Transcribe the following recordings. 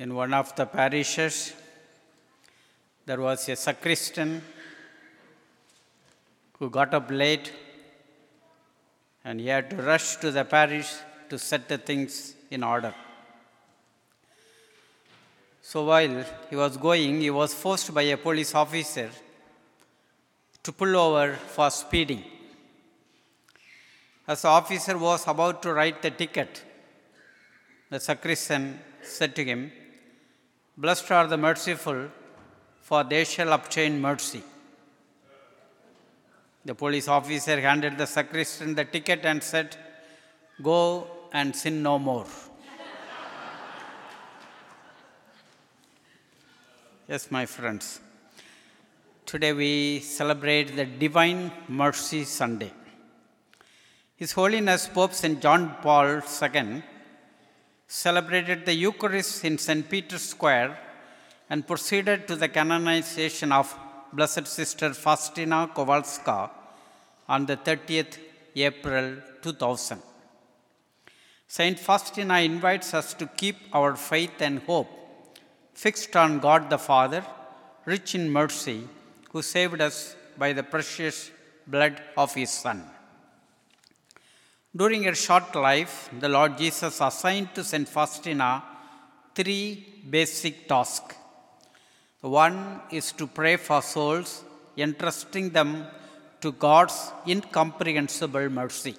In one of the parishes, there was a sacristan who got up late and he had to rush to the parish to set the things in order. So while he was going, he was forced by a police officer to pull over for speeding. As the officer was about to write the ticket, the sacristan said to him, "Blessed are the merciful, for they shall obtain mercy." The police officer handed the sacristan the ticket and said, "Go and sin no more." Yes, my friends, today we celebrate the Divine Mercy Sunday. His Holiness Pope St. John Paul II celebrated the Eucharist in St. Peter's Square and proceeded to the canonization of Blessed Sister Faustina Kowalska on the 30th April 2000. Saint Faustina invites us to keep our faith and hope fixed on God the Father, rich in mercy, who saved us by the precious blood of His Son. During her short life, the Lord Jesus assigned to Saint Faustina three basic tasks. One is to pray for souls, entrusting them to God's incomprehensible mercy.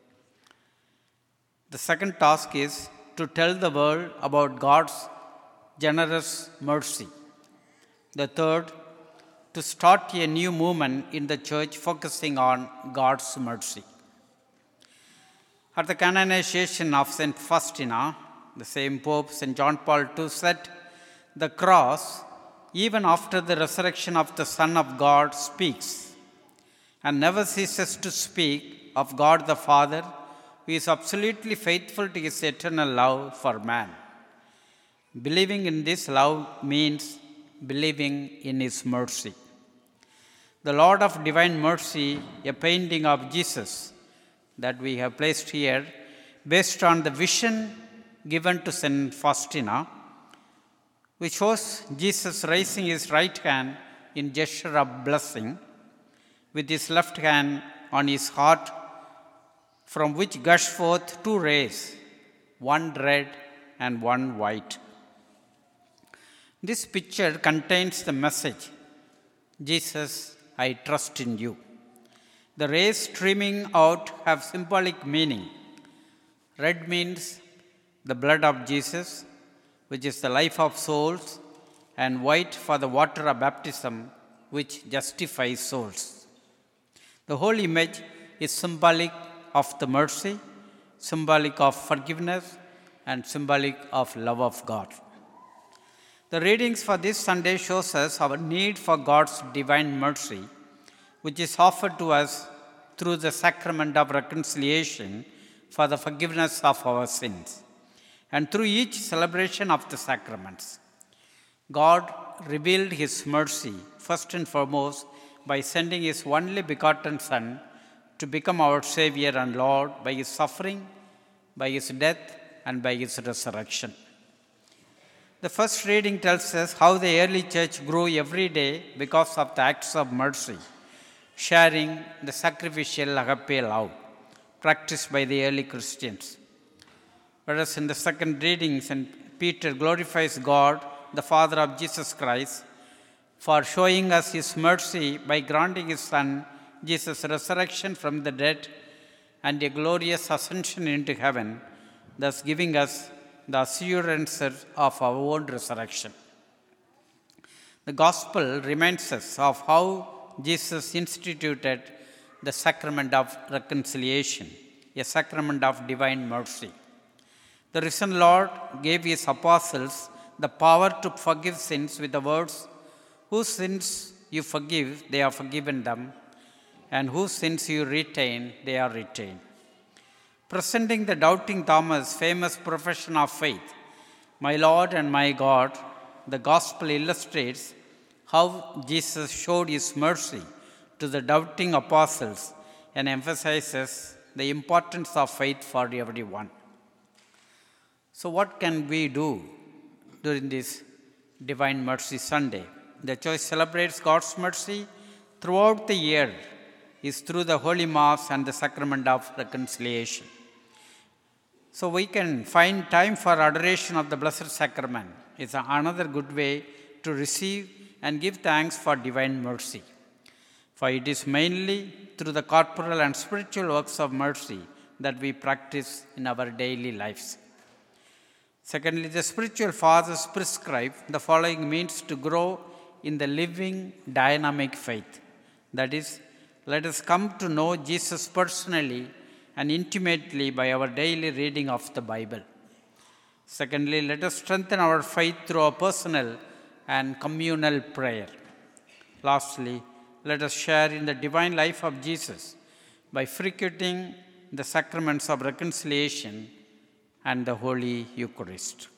The second task is to tell the world about God's generous mercy. The third, to start a new movement in the church focusing on God's mercy. At the canonization of St. Faustina, the same Pope, St. John Paul II, said, "The cross, even after the resurrection of the Son of God, speaks and never ceases to speak of God the Father, who is absolutely faithful to His eternal love for man. Believing in this love means believing in His mercy." The Lord of Divine Mercy, a painting of Jesus that we have placed here, based on the vision given to St. Faustina, which shows Jesus raising His right hand in gesture of blessing, with His left hand on His heart, from which gush forth two rays, one red and one white. This picture contains the message, "Jesus, I trust in you." The rays streaming out have symbolic meaning. Red means the blood of Jesus, which is the life of souls, and white for the water of baptism, which justifies souls. The whole image is symbolic of the mercy, symbolic of forgiveness, and symbolic of love of God. The readings for this Sunday shows us our need for God's divine mercy, which is offered to us through the sacrament of reconciliation for the forgiveness of our sins, and through each celebration of the sacraments. God revealed His mercy first and foremost by sending His only begotten Son to become our Savior and Lord by His suffering, by His death, and by His resurrection. The first reading tells us how the early church grew every day because of the acts of mercy, sharing the sacrificial agape love practiced by the early Christians. Whereas in the second reading, St. Peter glorifies God, the Father of Jesus Christ, for showing us His mercy by granting His Son, Jesus' resurrection from the dead and a glorious ascension into heaven, thus giving us the assurance of our own resurrection. The Gospel reminds us of how Jesus instituted the sacrament of reconciliation, a sacrament of divine mercy. The risen Lord gave His apostles the power to forgive sins with the words, "Whose sins you forgive, they are forgiven them, and whose sins you retain, they are retained." Presenting the doubting Thomas' famous profession of faith, "My Lord and my God," the Gospel illustrates how Jesus showed His mercy to the doubting apostles and emphasizes the importance of faith for everyone. So, what can we do during this Divine Mercy Sunday. The Church celebrates God's mercy throughout the year is through the Holy Mass and the Sacrament of Reconciliation. So we can find time for adoration of the Blessed Sacrament. It's another good way to receive and give thanks for divine mercy. For it is mainly through the corporal and spiritual works of mercy that we practice in our daily lives. Secondly, the spiritual fathers prescribe the following means to grow in the living, dynamic faith. That is, let us come to know Jesus personally and intimately by our daily reading of the Bible. Secondly, let us strengthen our faith through our personal and communal prayer. Lastly, let us share in the divine life of Jesus by frequenting the sacraments of reconciliation and the Holy Eucharist.